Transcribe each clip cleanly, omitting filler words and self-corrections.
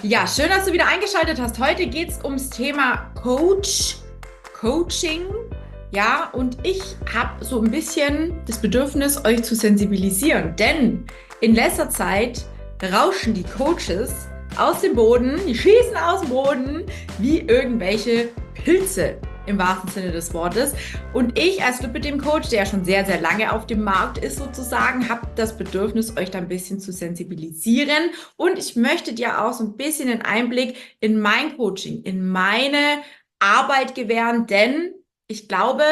Ja, schön, dass du wieder eingeschaltet hast. Heute geht es ums Thema Coaching. Ja, und ich habe so ein bisschen das Bedürfnis, euch zu sensibilisieren. Denn in letzter Zeit rauschen die Coaches aus dem Boden, die schießen aus dem Boden wie irgendwelche Pilze im wahrsten Sinne des Wortes. Und ich als Lipidem-Coach, der ja schon sehr, sehr lange auf dem Markt ist sozusagen, habe das Bedürfnis, euch da ein bisschen zu sensibilisieren. Und ich möchte dir auch so ein bisschen einen Einblick in mein Coaching, in meine Arbeit gewähren, denn ich glaube,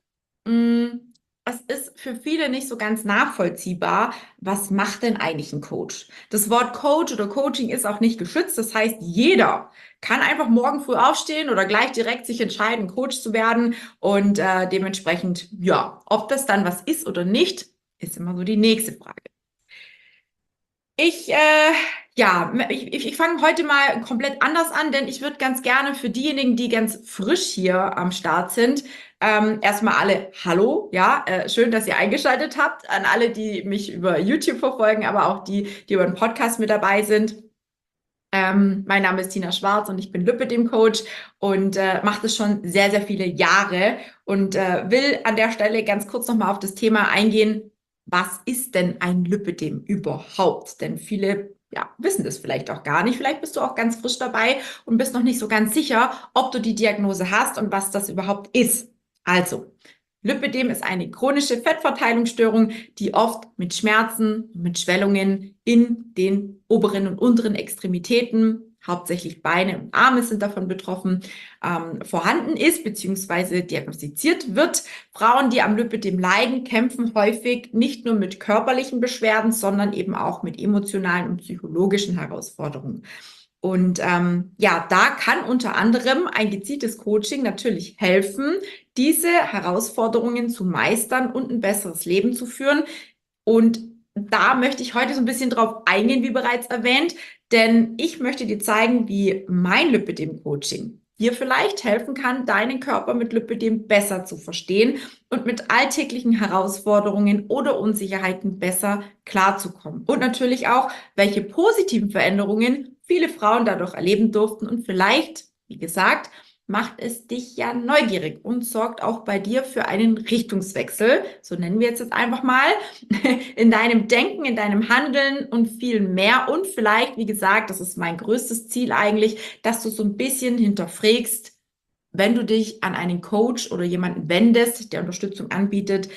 es ist für viele nicht so ganz nachvollziehbar, was macht denn eigentlich ein Coach? Das Wort Coach oder Coaching ist auch nicht geschützt. Das heißt, jeder kann einfach morgen früh aufstehen oder gleich direkt sich entscheiden, Coach zu werden. Und dementsprechend, ja, ob das dann was ist oder nicht, ist immer so die nächste Frage. Ich fange heute mal komplett anders an, denn ich würde ganz gerne für diejenigen, die ganz frisch hier am Start sind, erstmal alle Hallo, ja, schön, dass ihr eingeschaltet habt, an alle, die mich über YouTube verfolgen, aber auch die, die über den Podcast mit dabei sind. Mein Name ist Tina Schwarz und ich bin Lipidem-Coach und mache das schon sehr, sehr viele Jahre und will an der Stelle ganz kurz nochmal auf das Thema eingehen. Was ist denn ein Lipidem überhaupt? Denn viele wissen das vielleicht auch gar nicht. Vielleicht bist du auch ganz frisch dabei und bist noch nicht so ganz sicher, ob du die Diagnose hast und was das überhaupt ist. Also, Lipidem ist eine chronische Fettverteilungsstörung, die oft mit Schmerzen, mit Schwellungen in den oberen und unteren Extremitäten, hauptsächlich Beine und Arme sind davon betroffen, vorhanden ist bzw. diagnostiziert wird. Frauen, die am Lipidem leiden, kämpfen häufig nicht nur mit körperlichen Beschwerden, sondern eben auch mit emotionalen und psychologischen Herausforderungen. Und da kann unter anderem ein gezieltes Coaching natürlich helfen, diese Herausforderungen zu meistern und ein besseres Leben zu führen. Und da möchte ich heute so ein bisschen drauf eingehen, wie bereits erwähnt, denn ich möchte dir zeigen, wie mein Lipidem-Coaching dir vielleicht helfen kann, deinen Körper mit Lipidem besser zu verstehen und mit alltäglichen Herausforderungen oder Unsicherheiten besser klarzukommen. Und natürlich auch, welche positiven Veränderungen viele Frauen dadurch erleben durften und vielleicht, wie gesagt, macht es dich ja neugierig und sorgt auch bei dir für einen Richtungswechsel, so nennen wir jetzt einfach mal, in deinem Denken, in deinem Handeln und viel mehr. Und vielleicht, wie gesagt, das ist mein größtes Ziel eigentlich, dass du so ein bisschen hinterfragst, wenn du dich an einen Coach oder jemanden wendest, der Unterstützung anbietet,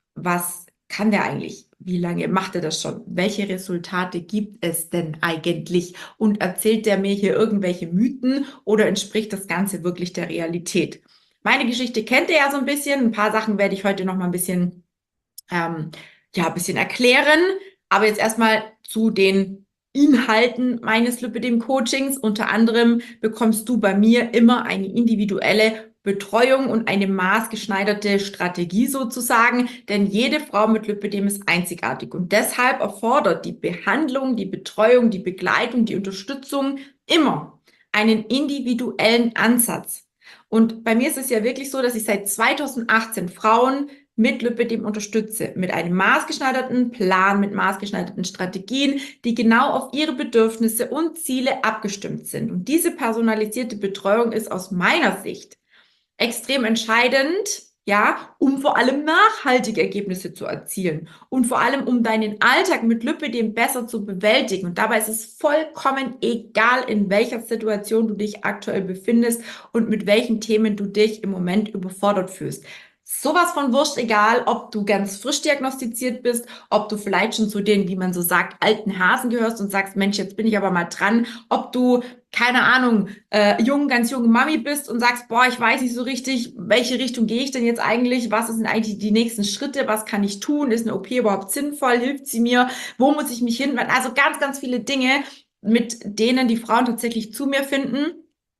was kann der eigentlich? Wie lange macht er das schon? Welche Resultate gibt es denn eigentlich? Und erzählt der mir hier irgendwelche Mythen oder entspricht das Ganze wirklich der Realität? Meine Geschichte kennt ihr ja so ein bisschen. Ein paar Sachen werde ich heute noch mal ein bisschen, ein bisschen erklären. Aber jetzt erstmal zu den Inhalten meines Lipidem-Coachings. Unter anderem bekommst du bei mir immer eine individuelle Betreuung und eine maßgeschneiderte Strategie sozusagen, denn jede Frau mit Lipidem ist einzigartig und deshalb erfordert die Behandlung, die Betreuung, die Begleitung, die Unterstützung immer einen individuellen Ansatz. Und bei mir ist es ja wirklich so, dass ich seit 2018 Frauen mit Lipidem unterstütze, mit einem maßgeschneiderten Plan, mit maßgeschneiderten Strategien, die genau auf ihre Bedürfnisse und Ziele abgestimmt sind. Und diese personalisierte Betreuung ist aus meiner Sicht extrem entscheidend, ja, um vor allem nachhaltige Ergebnisse zu erzielen und vor allem um deinen Alltag mit Lipidem besser zu bewältigen. Und dabei ist es vollkommen egal, in welcher Situation du dich aktuell befindest und mit welchen Themen du dich im Moment überfordert fühlst. Sowas von wurscht, egal, ob du ganz frisch diagnostiziert bist, ob du vielleicht schon zu den, wie man so sagt, alten Hasen gehörst und sagst, Mensch, jetzt bin ich aber mal dran, ob du, keine Ahnung, ganz junge Mami bist und sagst, boah, ich weiß nicht so richtig, welche Richtung gehe ich denn jetzt eigentlich, was sind eigentlich die nächsten Schritte, was kann ich tun, ist eine OP überhaupt sinnvoll, hilft sie mir, wo muss ich mich hinwenden, also ganz, ganz viele Dinge, mit denen die Frauen tatsächlich zu mir finden.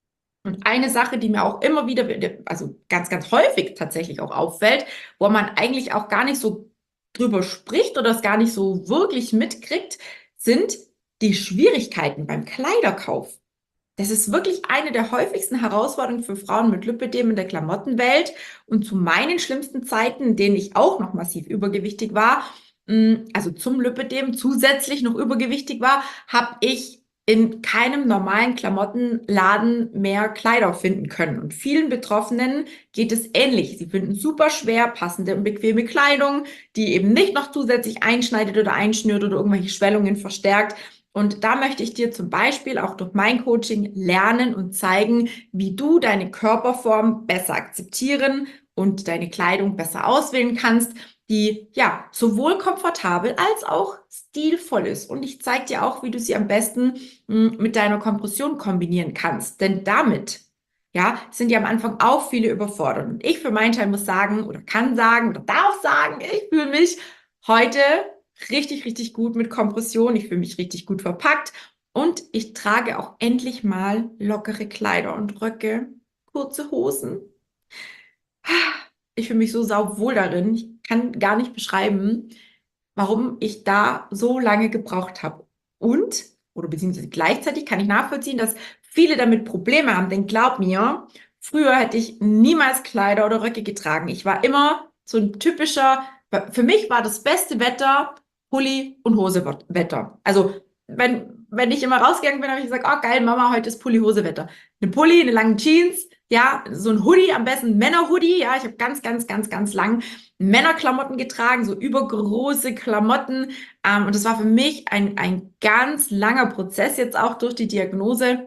Und eine Sache, die mir auch immer wieder, also ganz, ganz häufig tatsächlich auch auffällt, wo man eigentlich auch gar nicht so drüber spricht oder es gar nicht so wirklich mitkriegt, sind die Schwierigkeiten beim Kleiderkauf. Das ist wirklich eine der häufigsten Herausforderungen für Frauen mit Lipidem in der Klamottenwelt. Und zu meinen schlimmsten Zeiten, in denen ich auch noch massiv übergewichtig war, also zum Lipidem zusätzlich noch übergewichtig war, habe ich in keinem normalen Klamottenladen mehr Kleider finden können. Und vielen Betroffenen geht es ähnlich. Sie finden super schwer passende und bequeme Kleidung, die eben nicht noch zusätzlich einschneidet oder einschnürt oder irgendwelche Schwellungen verstärkt. Und da möchte ich dir zum Beispiel auch durch mein Coaching lernen und zeigen, wie du deine Körperform besser akzeptieren und deine Kleidung besser auswählen kannst, die ja sowohl komfortabel als auch stilvoll ist. Und ich zeige dir auch, wie du sie am besten mit deiner Kompression kombinieren kannst. Denn damit, ja, sind ja am Anfang auch viele überfordert. Und ich für meinen Teil muss sagen oder kann sagen oder darf sagen, ich fühle mich heute richtig, richtig gut mit Kompression. Ich fühle mich richtig gut verpackt. Und ich trage auch endlich mal lockere Kleider und Röcke, kurze Hosen. Ich fühle mich so sauwohl darin. Ich kann gar nicht beschreiben, warum ich da so lange gebraucht habe. Und, oder beziehungsweise gleichzeitig kann ich nachvollziehen, dass viele damit Probleme haben. Denn glaub mir, früher hätte ich niemals Kleider oder Röcke getragen. Ich war immer so ein typischer, für mich war das beste Wetter Pulli und Hose Wetter. Also wenn ich immer rausgegangen bin, habe ich gesagt, oh geil, Mama, heute ist Pulli-Hose-Wetter. Eine Pulli, eine lange Jeans, ja, so ein Hoodie, am besten ein Männer-Hoodie, ja, ich habe ganz, ganz, ganz, ganz lang Männerklamotten getragen, so übergroße Klamotten. Und das war für mich ein ganz langer Prozess jetzt auch durch die Diagnose.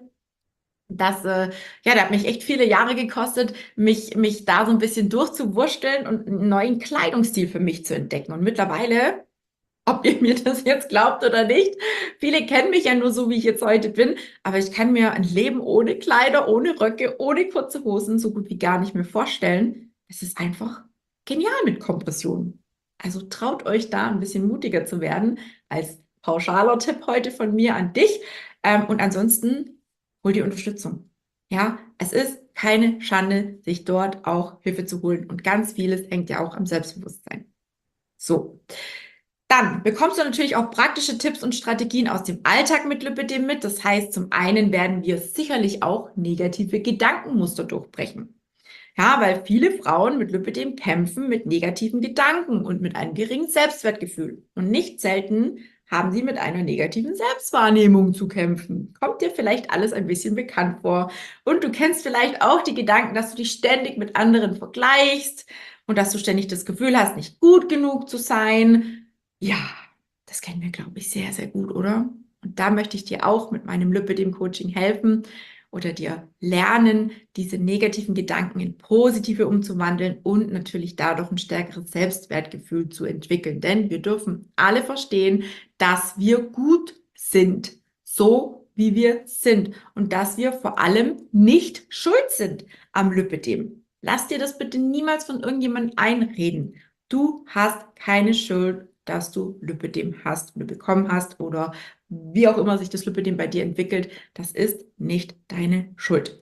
Ja, der hat mich echt viele Jahre gekostet, mich da so ein bisschen durchzuwursteln und einen neuen Kleidungsstil für mich zu entdecken. Und mittlerweile, ob ihr mir das jetzt glaubt oder nicht, viele kennen mich ja nur so, wie ich jetzt heute bin, aber ich kann mir ein Leben ohne Kleider, ohne Röcke, ohne kurze Hosen so gut wie gar nicht mehr vorstellen. Es ist einfach genial mit Kompression. Also traut euch da ein bisschen mutiger zu werden, als pauschaler Tipp heute von mir an dich. Und ansonsten hol dir Unterstützung. Ja, es ist keine Schande, sich dort auch Hilfe zu holen. Und ganz vieles hängt ja auch am Selbstbewusstsein. So. Dann bekommst du natürlich auch praktische Tipps und Strategien aus dem Alltag mit Lipidem mit. Das heißt, zum einen werden wir sicherlich auch negative Gedankenmuster durchbrechen. Ja, weil viele Frauen mit Lipidem kämpfen mit negativen Gedanken und mit einem geringen Selbstwertgefühl. Und nicht selten haben sie mit einer negativen Selbstwahrnehmung zu kämpfen. Kommt dir vielleicht alles ein bisschen bekannt vor? Und du kennst vielleicht auch die Gedanken, dass du dich ständig mit anderen vergleichst und dass du ständig das Gefühl hast, nicht gut genug zu sein. Ja, das kennen wir, glaube ich, sehr, sehr gut, oder? Und da möchte ich dir auch mit meinem Lipidem-Coaching helfen oder dir lernen, diese negativen Gedanken in positive umzuwandeln und natürlich dadurch ein stärkeres Selbstwertgefühl zu entwickeln. Denn wir dürfen alle verstehen, dass wir gut sind, so wie wir sind und dass wir vor allem nicht schuld sind am Lipidem. Lass dir das bitte niemals von irgendjemandem einreden. Du hast keine Schuld, dass du Lipidem hast oder bekommen hast oder wie auch immer sich das Lipidem bei dir entwickelt. Das ist nicht deine Schuld.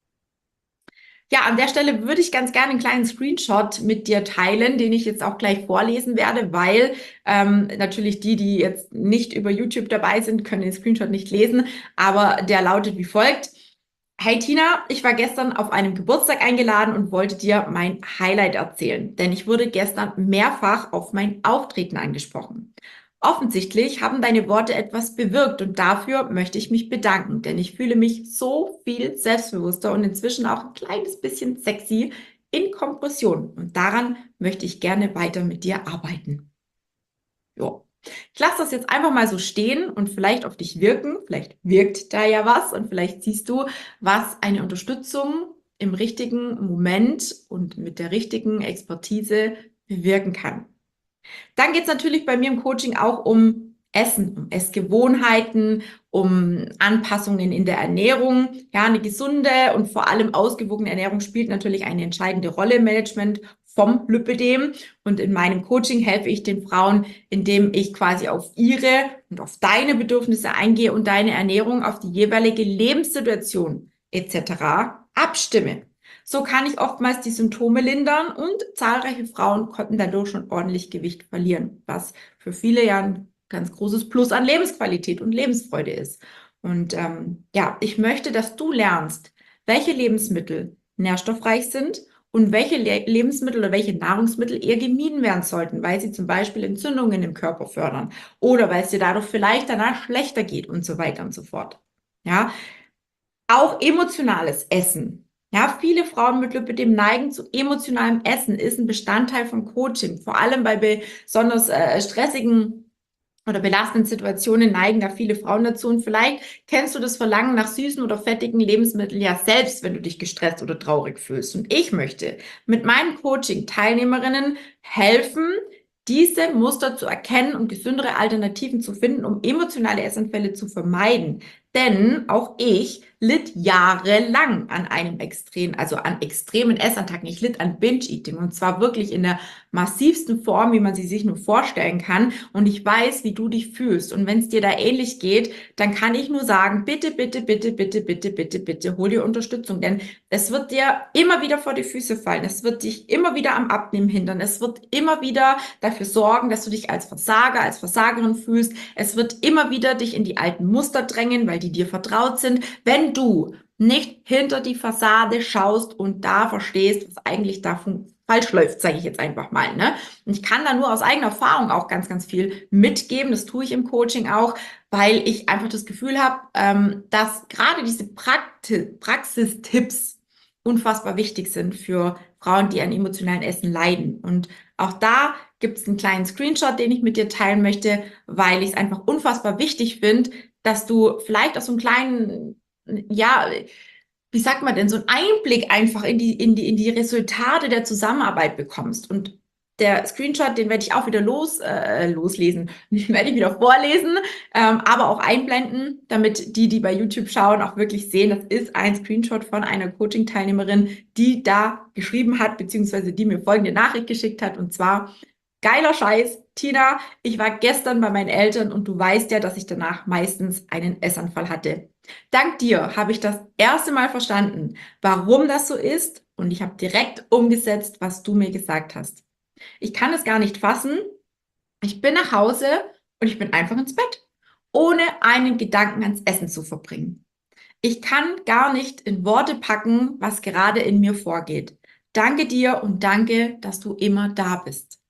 Ja, an der Stelle würde ich ganz gerne einen kleinen Screenshot mit dir teilen, den ich jetzt auch gleich vorlesen werde, weil natürlich die jetzt nicht über YouTube dabei sind, können den Screenshot nicht lesen, aber der lautet wie folgt. Hey Tina, ich war gestern auf einem Geburtstag eingeladen und wollte dir mein Highlight erzählen, denn ich wurde gestern mehrfach auf mein Auftreten angesprochen. Offensichtlich haben deine Worte etwas bewirkt und dafür möchte ich mich bedanken, denn ich fühle mich so viel selbstbewusster und inzwischen auch ein kleines bisschen sexy in Kompression und daran möchte ich gerne weiter mit dir arbeiten. Jo. Ich lasse das jetzt einfach mal so stehen und vielleicht auf dich wirken. Vielleicht wirkt da ja was und vielleicht siehst du, was eine Unterstützung im richtigen Moment und mit der richtigen Expertise bewirken kann. Dann geht es natürlich bei mir im Coaching auch um Essen, um Essgewohnheiten, um Anpassungen in der Ernährung. Ja, eine gesunde und vor allem ausgewogene Ernährung spielt natürlich eine entscheidende Rolle im Management vom Lipidem. Und in meinem Coaching helfe ich den Frauen, indem ich quasi auf ihre und auf deine Bedürfnisse eingehe und deine Ernährung auf die jeweilige Lebenssituation etc. abstimme. So kann ich oftmals die Symptome lindern und zahlreiche Frauen konnten dadurch schon ordentlich Gewicht verlieren, was für viele ja ein ganz großes Plus an Lebensqualität und Lebensfreude ist. Und ja, ich möchte, dass du lernst, welche Lebensmittel nährstoffreich sind und welche Lebensmittel oder welche Nahrungsmittel eher gemieden werden sollten, weil sie zum Beispiel Entzündungen im Körper fördern oder weil es dir dadurch vielleicht danach schlechter geht und so weiter und so fort. Ja, auch emotionales Essen. Ja, viele Frauen mit Lipödem neigen zu emotionalem Essen, ist ein Bestandteil von Coaching. Vor allem bei besonders stressigen oder belastenden Situationen neigen da viele Frauen dazu. Und vielleicht kennst du das Verlangen nach süßen oder fettigen Lebensmitteln ja selbst, wenn du dich gestresst oder traurig fühlst. Und ich möchte mit meinen Coaching-Teilnehmerinnen helfen, diese Muster zu erkennen und gesündere Alternativen zu finden, um emotionale Essanfälle zu vermeiden. Denn auch ich litt jahrelang an einem an extremen Essattacken. Ich litt an Binge-Eating und zwar wirklich in der massivsten Form, wie man sie sich nur vorstellen kann. Und ich weiß, wie du dich fühlst. Und wenn es dir da ähnlich geht, dann kann ich nur sagen, bitte, bitte, bitte, bitte, bitte, bitte, bitte, hol dir Unterstützung. Denn es wird dir immer wieder vor die Füße fallen. Es wird dich immer wieder am Abnehmen hindern. Es wird immer wieder dafür sorgen, dass du dich als Versager, als Versagerin fühlst. Es wird immer wieder dich in die alten Muster drängen, weil die dir vertraut sind. Wenn du nicht hinter die Fassade schaust und da verstehst, was eigentlich da falsch läuft, sage ich jetzt einfach mal. Ne? Und ich kann da nur aus eigener Erfahrung auch ganz, ganz viel mitgeben. Das tue ich im Coaching auch, weil ich einfach das Gefühl habe, dass gerade diese Praxistipps unfassbar wichtig sind für Frauen, die an emotionalen Essen leiden. Und auch da gibt es einen kleinen Screenshot, den ich mit dir teilen möchte, weil ich es einfach unfassbar wichtig finde, dass du vielleicht auch so einen kleinen, ja, wie sagt man denn, so einen Einblick einfach in die Resultate der Zusammenarbeit bekommst. Und der Screenshot, den werde ich auch wieder loslesen, werde ich wieder vorlesen, aber auch einblenden, damit die bei YouTube schauen, auch wirklich sehen, das ist ein Screenshot von einer Coaching-Teilnehmerin, die da geschrieben hat, beziehungsweise die mir folgende Nachricht geschickt hat, und zwar: Geiler Scheiß, Tina, ich war gestern bei meinen Eltern und du weißt ja, dass ich danach meistens einen Essanfall hatte. Dank dir habe ich das erste Mal verstanden, warum das so ist, und ich habe direkt umgesetzt, was du mir gesagt hast. Ich kann es gar nicht fassen. Ich bin nach Hause und ich bin einfach ins Bett, ohne einen Gedanken ans Essen zu verbringen. Ich kann gar nicht in Worte packen, was gerade in mir vorgeht. Danke dir und danke, dass du immer da bist.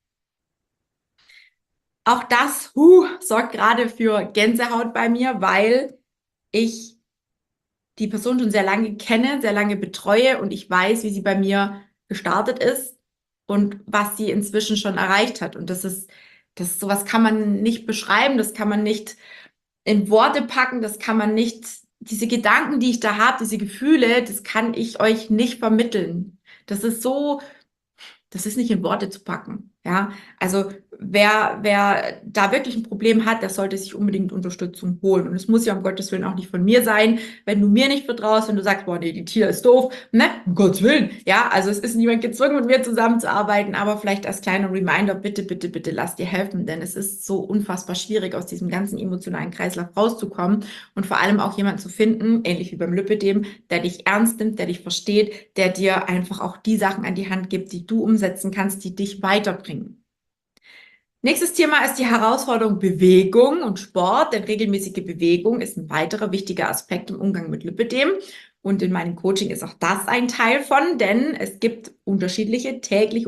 Auch das sorgt gerade für Gänsehaut bei mir, weil ich die Person schon sehr lange kenne, sehr lange betreue und ich weiß, wie sie bei mir gestartet ist und was sie inzwischen schon erreicht hat. Und sowas kann man nicht beschreiben, das kann man nicht in Worte packen, das kann man nicht, diese Gedanken, die ich da habe, diese Gefühle, das kann ich euch nicht vermitteln. Das ist so, das ist nicht in Worte zu packen. Ja, also wer da wirklich ein Problem hat, der sollte sich unbedingt Unterstützung holen. Und es muss ja um Gottes Willen auch nicht von mir sein. Wenn du mir nicht vertraust, wenn du sagst, boah, nee, die Tina ist doof, ne, um Gottes Willen. Ja, also es ist niemand gezwungen, mit mir zusammenzuarbeiten, aber vielleicht als kleiner Reminder, bitte, bitte, bitte lass dir helfen, denn es ist so unfassbar schwierig, aus diesem ganzen emotionalen Kreislauf rauszukommen und vor allem auch jemanden zu finden, ähnlich wie beim Lipödem, der dich ernst nimmt, der dich versteht, der dir einfach auch die Sachen an die Hand gibt, die du umsetzen kannst, die dich weiterbringen. Nächstes Thema ist die Herausforderung Bewegung und Sport, denn regelmäßige Bewegung ist ein weiterer wichtiger Aspekt im Umgang mit Lipödem. Und in meinem Coaching ist auch das ein Teil von, denn es gibt täglich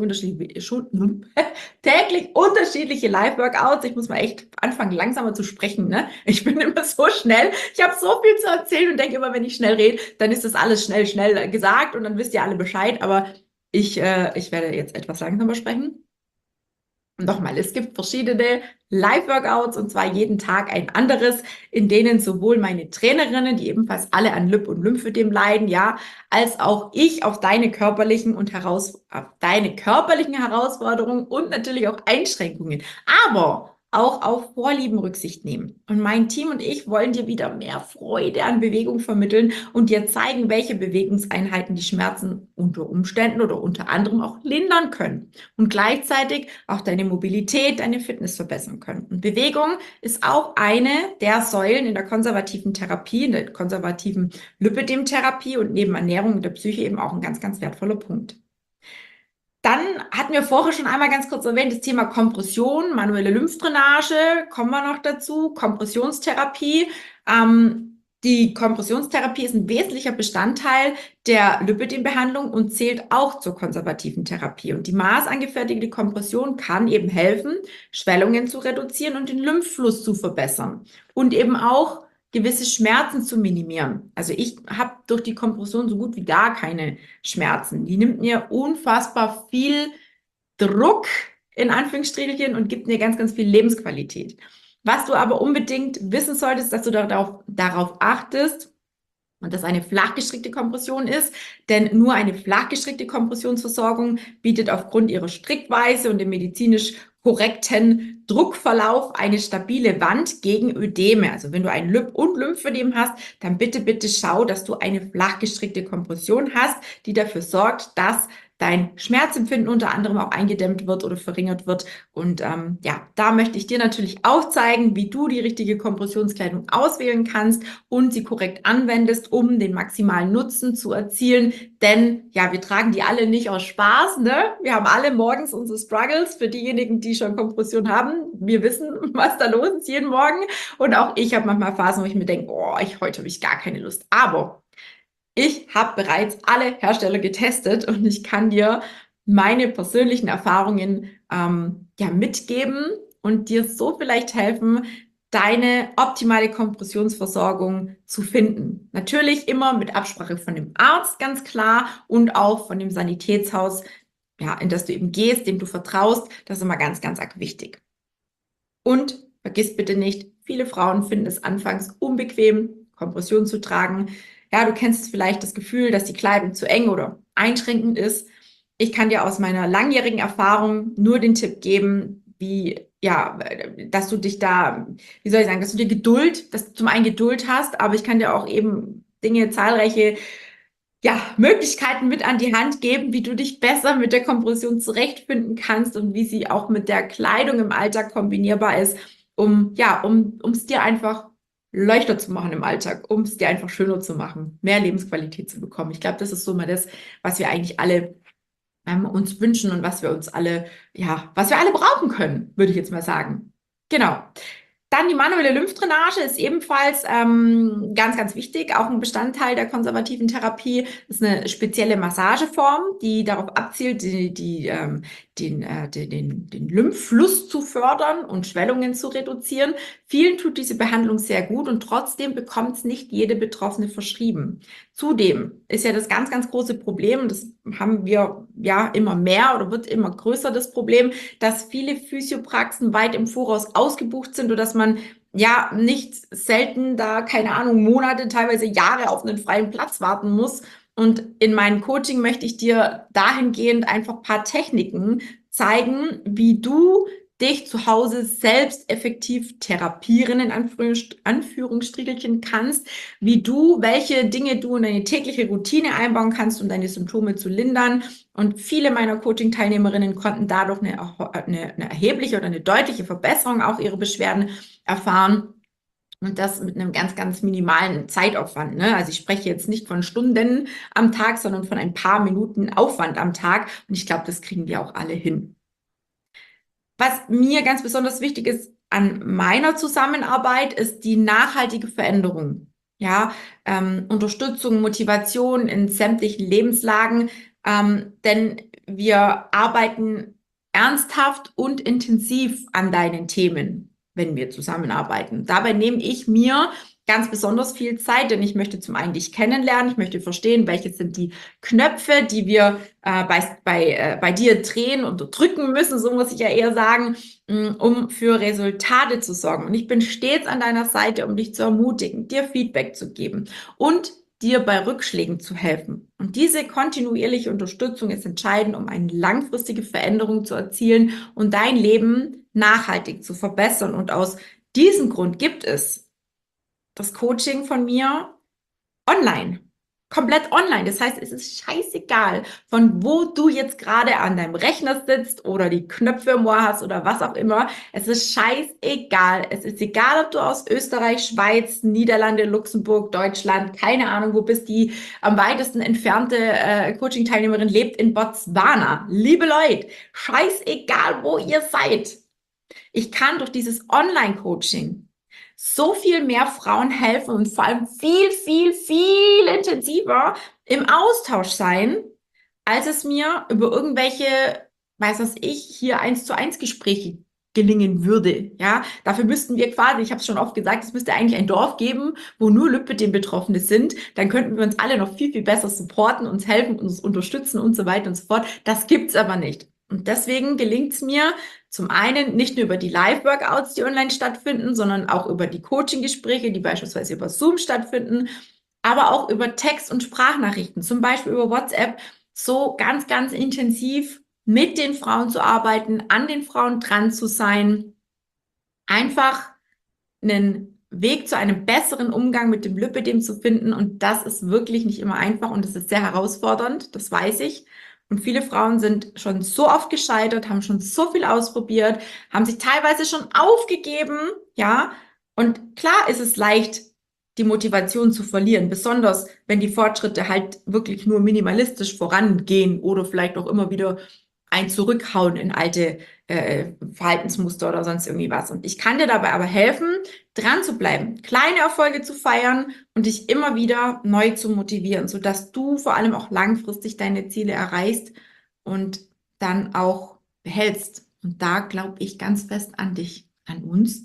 unterschiedliche Live-Workouts. Ich muss mal echt anfangen, langsamer zu sprechen, ne? Ich bin immer so schnell. Ich habe so viel zu erzählen und denke immer, wenn ich schnell rede, dann ist das alles schnell, schnell gesagt und dann wisst ihr alle Bescheid. Aber ich werde jetzt etwas langsamer sprechen. Nochmal, es gibt verschiedene Live-Workouts und zwar jeden Tag ein anderes, in denen sowohl meine Trainerinnen, die ebenfalls alle an Lip- und Lymphödem leiden, ja, als auch ich auf deine körperlichen Herausforderungen und natürlich auch Einschränkungen, aber auch auf Vorlieben Rücksicht nehmen. Und mein Team und ich wollen dir wieder mehr Freude an Bewegung vermitteln und dir zeigen, welche Bewegungseinheiten die Schmerzen unter Umständen oder unter anderem auch lindern können und gleichzeitig auch deine Mobilität, deine Fitness verbessern können. Und Bewegung ist auch eine der Säulen in der konservativen Therapie, in der konservativen Lipödem-Therapie und neben Ernährung und der Psyche eben auch ein ganz, ganz wertvoller Punkt. Dann hatten wir vorher schon einmal ganz kurz erwähnt, das Thema Kompression, manuelle Lymphdrainage, kommen wir noch dazu, Kompressionstherapie. Die Kompressionstherapie ist ein wesentlicher Bestandteil der Lipödem-Behandlung und zählt auch zur konservativen Therapie. Und die maßangefertigte Kompression kann eben helfen, Schwellungen zu reduzieren und den Lymphfluss zu verbessern und eben auch gewisse Schmerzen zu minimieren. Also ich habe durch die Kompression so gut wie gar keine Schmerzen. Die nimmt mir unfassbar viel Druck in Anführungsstrichen und gibt mir ganz, ganz viel Lebensqualität. Was du aber unbedingt wissen solltest, dass du darauf achtest und das eine flachgestrickte Kompression ist, denn nur eine flachgestrickte Kompressionsversorgung bietet aufgrund ihrer Strickweise und dem medizinisch korrekten Druckverlauf eine stabile Wand gegen Ödeme. Also wenn du ein und Lymphödem hast, dann bitte, bitte schau, dass du eine flachgestrickte Kompression hast, die dafür sorgt, dass dein Schmerzempfinden unter anderem auch eingedämmt wird oder verringert wird. Und ja, da möchte ich dir natürlich aufzeigen, wie du die richtige Kompressionskleidung auswählen kannst und sie korrekt anwendest, um den maximalen Nutzen zu erzielen. Denn ja, wir tragen die alle nicht aus Spaß, ne? Wir haben alle morgens unsere Struggles. Für diejenigen, die schon Kompression haben, wir wissen, was da los ist jeden Morgen. Und auch ich habe manchmal Phasen, wo ich mir denke, oh, heute habe ich gar keine Lust. Aber ich habe bereits alle Hersteller getestet und ich kann dir meine persönlichen Erfahrungen ja, mitgeben und dir so vielleicht helfen, deine optimale Kompressionsversorgung zu finden. Natürlich immer mit Absprache von dem Arzt, ganz klar, und auch von dem Sanitätshaus, ja, in das du eben gehst, dem du vertraust. Das ist immer ganz, ganz arg wichtig. Und vergiss bitte nicht, viele Frauen finden es anfangs unbequem, Kompression zu tragen. Ja, du kennst vielleicht das Gefühl, dass die Kleidung zu eng oder einschränkend ist. Ich kann dir aus meiner langjährigen Erfahrung nur den Tipp geben, wie, ja, dass du dich da, wie soll ich sagen, dass du dir Geduld, dass du zum einen Geduld hast, aber ich kann dir auch eben zahlreiche, ja, Möglichkeiten mit an die Hand geben, wie du dich besser mit der Kompression zurechtfinden kannst und wie sie auch mit der Kleidung im Alltag kombinierbar ist, um es dir einfach leichter zu machen im Alltag, um es dir einfach schöner zu machen, mehr Lebensqualität zu bekommen. Ich glaube, das ist so mal das, was wir eigentlich alle uns wünschen und was wir uns alle, ja, was wir alle brauchen können, würde ich jetzt mal sagen. Genau. Dann die manuelle Lymphdrainage ist ebenfalls ganz, ganz wichtig, auch ein Bestandteil der konservativen Therapie. Das ist eine spezielle Massageform, die darauf abzielt, den Lymphfluss zu fördern und Schwellungen zu reduzieren. Vielen tut diese Behandlung sehr gut und trotzdem bekommt es nicht jede Betroffene verschrieben. Zudem ist ja das ganz, ganz große Problem, und das haben wir ja immer mehr oder wird immer größer, das Problem, dass viele Physiopraxen weit im Voraus ausgebucht sind, oder dass man ja nicht selten da, keine Ahnung, Monate, teilweise Jahre auf einen freien Platz warten muss. Und in meinem Coaching möchte ich dir dahingehend einfach ein paar Techniken zeigen, wie du dich zu Hause selbst effektiv therapieren, in Anführungsstrichelchen kannst, welche Dinge du in deine tägliche Routine einbauen kannst, um deine Symptome zu lindern. Und viele meiner Coaching-Teilnehmerinnen konnten dadurch eine erhebliche oder eine deutliche Verbesserung auch ihrer Beschwerden erfahren. Und das mit einem ganz, ganz minimalen Zeitaufwand, ne? Also ich spreche jetzt nicht von Stunden am Tag, sondern von ein paar Minuten Aufwand am Tag. Und ich glaube, das kriegen wir auch alle hin. Was mir ganz besonders wichtig ist an meiner Zusammenarbeit, ist die nachhaltige Veränderung. Ja, Unterstützung, Motivation in sämtlichen Lebenslagen, denn wir arbeiten ernsthaft und intensiv an deinen Themen, wenn wir zusammenarbeiten. Dabei nehme ich mir ganz besonders viel Zeit, denn ich möchte zum einen dich kennenlernen, ich möchte verstehen, welche sind die Knöpfe, die wir bei dir drehen und drücken müssen, so muss ich ja eher sagen, um für Resultate zu sorgen. Und ich bin stets an deiner Seite, um dich zu ermutigen, dir Feedback zu geben und dir bei Rückschlägen zu helfen. Und diese kontinuierliche Unterstützung ist entscheidend, um eine langfristige Veränderung zu erzielen und dein Leben nachhaltig zu verbessern. Und aus diesem Grund gibt es das Coaching von mir online. Komplett online. Das heißt, es ist scheißegal, von wo du jetzt gerade an deinem Rechner sitzt oder die Knöpfe im Ohr hast oder was auch immer. Es ist scheißegal. Es ist egal, ob du aus Österreich, Schweiz, Niederlande, Luxemburg, Deutschland, keine Ahnung, wo bist. Die am weitesten entfernte Coaching-Teilnehmerin lebt in Botswana. Liebe Leute, scheißegal, wo ihr seid. Ich kann durch dieses Online-Coaching so viel mehr Frauen helfen und vor allem viel, viel, viel intensiver im Austausch sein, als es mir über irgendwelche, weiß was ich, hier 1:1 Gespräche gelingen würde. Ja, dafür müssten wir quasi, ich habe es schon oft gesagt, es müsste eigentlich ein Dorf geben, wo nur Lipödem-Betroffene sind. Dann könnten wir uns alle noch viel, viel besser supporten, uns helfen, uns unterstützen und so weiter und so fort. Das gibt's aber nicht. Und deswegen gelingt es mir zum einen nicht nur über die Live-Workouts, die online stattfinden, sondern auch über die Coaching-Gespräche, die beispielsweise über Zoom stattfinden, aber auch über Text- und Sprachnachrichten, zum Beispiel über WhatsApp, so ganz, ganz intensiv mit den Frauen zu arbeiten, an den Frauen dran zu sein, einfach einen Weg zu einem besseren Umgang mit dem Lipödem zu finden. Und das ist wirklich nicht immer einfach und es ist sehr herausfordernd, das weiß ich. Und viele Frauen sind schon so oft gescheitert, haben schon so viel ausprobiert, haben sich teilweise schon aufgegeben, ja. Und klar ist es leicht, die Motivation zu verlieren, besonders wenn die Fortschritte halt wirklich nur minimalistisch vorangehen oder vielleicht auch immer wieder ein Zurückhauen in alte Verhaltensmuster oder sonst irgendwie was. Und ich kann dir dabei aber helfen, dran zu bleiben, kleine Erfolge zu feiern und dich immer wieder neu zu motivieren, sodass du vor allem auch langfristig deine Ziele erreichst und dann auch behältst. Und da glaube ich ganz fest an dich, an uns.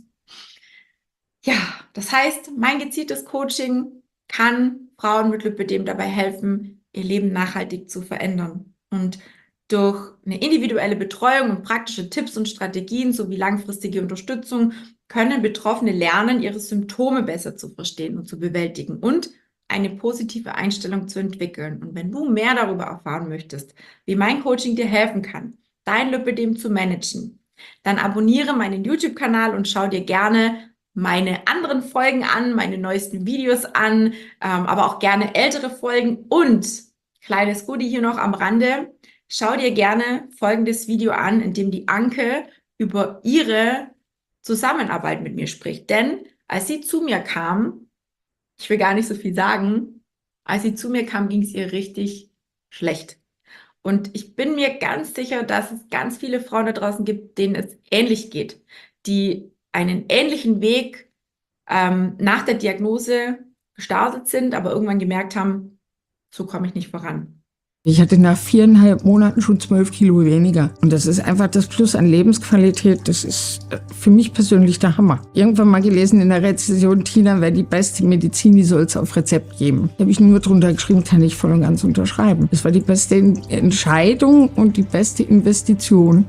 Ja, das heißt, mein gezieltes Coaching kann Frauen mit Lipödem dabei helfen, ihr Leben nachhaltig zu verändern. Und durch eine individuelle Betreuung und praktische Tipps und Strategien sowie langfristige Unterstützung können Betroffene lernen, ihre Symptome besser zu verstehen und zu bewältigen und eine positive Einstellung zu entwickeln. Und wenn du mehr darüber erfahren möchtest, wie mein Coaching dir helfen kann, dein Lipödem zu managen, dann abonniere meinen YouTube-Kanal und schau dir gerne meine anderen Folgen an, meine neuesten Videos an, aber auch gerne ältere Folgen. Und kleines Goodie hier noch am Rande: Schau dir gerne folgendes Video an, in dem die Anke über ihre Zusammenarbeit mit mir spricht. Denn als sie zu mir kam, ich will gar nicht so viel sagen, als sie zu mir kam, ging es ihr richtig schlecht. Und ich bin mir ganz sicher, dass es ganz viele Frauen da draußen gibt, denen es ähnlich geht, die einen ähnlichen Weg nach der Diagnose gestartet sind, aber irgendwann gemerkt haben, so komme ich nicht voran. Ich hatte nach 4,5 Monaten schon 12 Kilo weniger. Und das ist einfach das Plus an Lebensqualität. Das ist für mich persönlich der Hammer. Irgendwann mal gelesen in der Rezension, Tina wäre die beste Medizin, die soll es auf Rezept geben. Da habe ich nur drunter geschrieben, kann ich voll und ganz unterschreiben. Das war die beste Entscheidung und die beste Investition.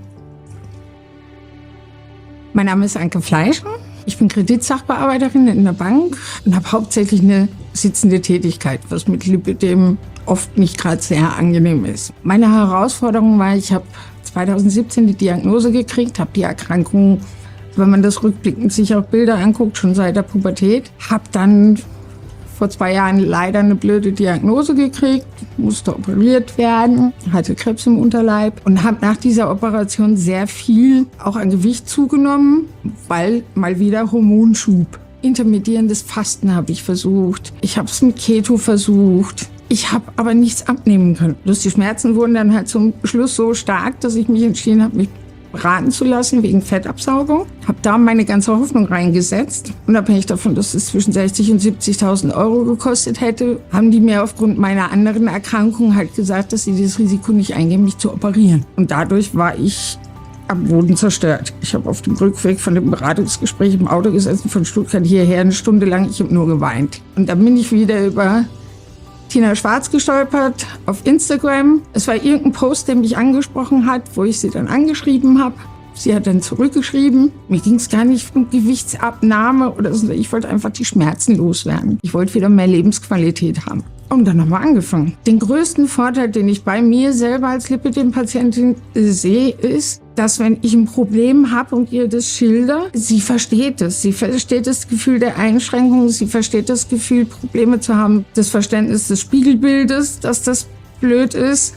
Mein Name ist Anke Fleischer. Ich bin Kreditsachbearbeiterin in der Bank und habe hauptsächlich eine sitzende Tätigkeit, was mit Lipödem oft nicht gerade sehr angenehm ist. Meine Herausforderung war, ich habe 2017 die Diagnose gekriegt, habe die Erkrankung, wenn man das rückblickend sich auch Bilder anguckt, schon seit der Pubertät. Habe dann vor 2 Jahren leider eine blöde Diagnose gekriegt, musste operiert werden, hatte Krebs im Unterleib und habe nach dieser Operation sehr viel auch an Gewicht zugenommen, weil mal wieder Hormonschub. Intermittierendes Fasten habe ich versucht. Ich habe es mit Keto versucht. Ich habe aber nichts abnehmen können. Bloß die Schmerzen wurden dann halt zum Schluss so stark, dass ich mich entschieden habe, mich beraten zu lassen wegen Fettabsaugung. Habe da meine ganze Hoffnung reingesetzt. Unabhängig davon, dass es zwischen 60.000 und 70.000 Euro gekostet hätte, haben die mir aufgrund meiner anderen Erkrankung halt gesagt, dass sie das Risiko nicht eingehen, mich zu operieren. Und dadurch war ich am Boden zerstört. Ich habe auf dem Rückweg von dem Beratungsgespräch im Auto gesessen, von Stuttgart hierher 1 Stunde lang. Ich habe nur geweint. Und dann bin ich wieder über Tina Schwarz gestolpert auf Instagram. Es war irgendein Post, der mich angesprochen hat, wo ich sie dann angeschrieben habe. Sie hat dann zurückgeschrieben. Mir ging es gar nicht um Gewichtsabnahme oder so. Ich wollte einfach die Schmerzen loswerden. Ich wollte wieder mehr Lebensqualität haben. Und dann haben wir angefangen. Den größten Vorteil, den ich bei mir selber als Lipödem-Patientin sehe, ist, dass wenn ich ein Problem habe und ihr das schilder, sie versteht es. Sie versteht das Gefühl der Einschränkung, sie versteht das Gefühl, Probleme zu haben, das Verständnis des Spiegelbildes, dass das blöd ist.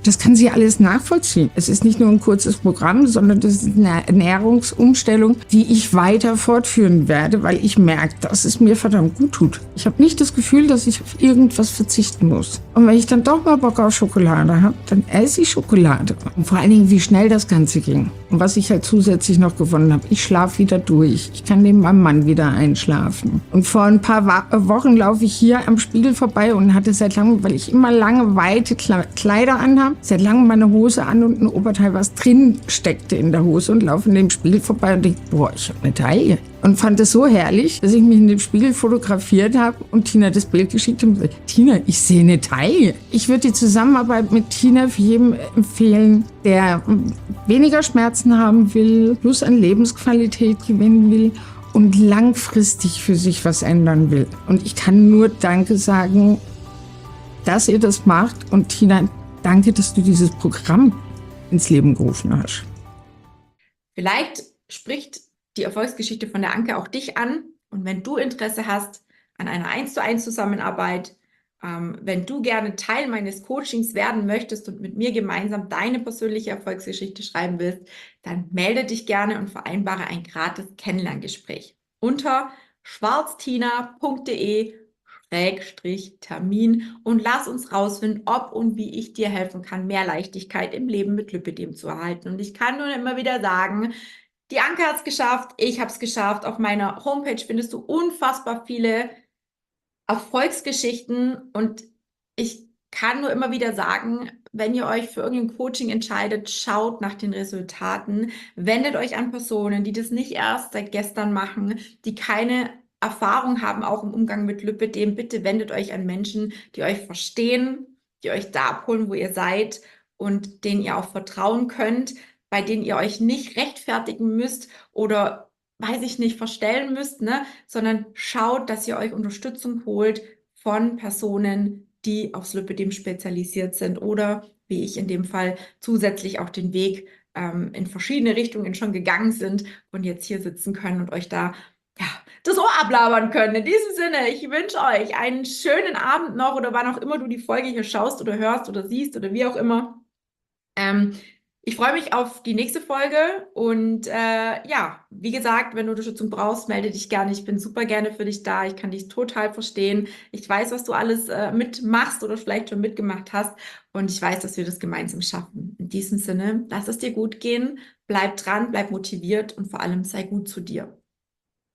Das kann sie alles nachvollziehen. Es ist nicht nur ein kurzes Programm, sondern das ist eine Ernährungsumstellung, die ich weiter fortführen werde, weil ich merke, dass es mir verdammt gut tut. Ich habe nicht das Gefühl, dass ich auf irgendwas verzichten muss. Und wenn ich dann doch mal Bock auf Schokolade habe, dann esse ich Schokolade. Und vor allen Dingen, wie schnell das Ganze ging. Und was ich halt zusätzlich noch gewonnen habe, ich schlafe wieder durch. Ich kann neben meinem Mann wieder einschlafen. Und vor ein paar Wochen laufe ich hier am Spiegel vorbei und hatte seit langem, weil ich immer lange weite Kleider anhabe, seit langem meine Hose an und ein Oberteil, was drin steckte in der Hose, und laufe in dem Spiegel vorbei und denke, boah, ich habe eine Taille. Und fand es so herrlich, dass ich mich in dem Spiegel fotografiert habe und Tina das Bild geschickt und gesagt, Tina, ich sehe eine Taille. Ich würde die Zusammenarbeit mit Tina für jeden empfehlen, der weniger Schmerzen haben will, plus an Lebensqualität gewinnen will und langfristig für sich was ändern will. Und ich kann nur Danke sagen, dass ihr das macht. Und Tina, danke, dass du dieses Programm ins Leben gerufen hast. Vielleicht spricht die Erfolgsgeschichte von der Anke auch dich an. Und wenn du Interesse hast an einer 1:1 Zusammenarbeit, wenn du gerne Teil meines Coachings werden möchtest und mit mir gemeinsam deine persönliche Erfolgsgeschichte schreiben willst, dann melde dich gerne und vereinbare ein gratis Kennenlerngespräch unter schwarztina.de/Termin und lass uns rausfinden, ob und wie ich dir helfen kann, mehr Leichtigkeit im Leben mit Lipödem zu erhalten. Und ich kann nur immer wieder sagen, die Anke hat es geschafft, ich habe es geschafft. Auf meiner Homepage findest du unfassbar viele Erfolgsgeschichten und ich kann nur immer wieder sagen, wenn ihr euch für irgendein Coaching entscheidet, schaut nach den Resultaten, wendet euch an Personen, die das nicht erst seit gestern machen, die keine Erfahrung haben, auch im Umgang mit Lipödem. Bitte wendet euch an Menschen, die euch verstehen, die euch da abholen, wo ihr seid und denen ihr auch vertrauen könnt, bei denen ihr euch nicht rechtfertigen müsst oder, weiß ich nicht, verstellen müsst, ne? Sondern schaut, dass ihr euch Unterstützung holt von Personen, die aufs Lipödem spezialisiert sind oder, wie ich in dem Fall, zusätzlich auch den Weg in verschiedene Richtungen schon gegangen sind und jetzt hier sitzen können und euch da ja, das Ohr ablabern können. In diesem Sinne, ich wünsche euch einen schönen Abend noch oder wann auch immer du die Folge hier schaust oder hörst oder siehst oder wie auch immer. Ich freue mich auf die nächste Folge und ja, wie gesagt, wenn du Unterstützung brauchst, melde dich gerne. Ich bin super gerne für dich da. Ich kann dich total verstehen. Ich weiß, was du alles mitmachst oder vielleicht schon mitgemacht hast und ich weiß, dass wir das gemeinsam schaffen. In diesem Sinne, lass es dir gut gehen, bleib dran, bleib motiviert und vor allem sei gut zu dir.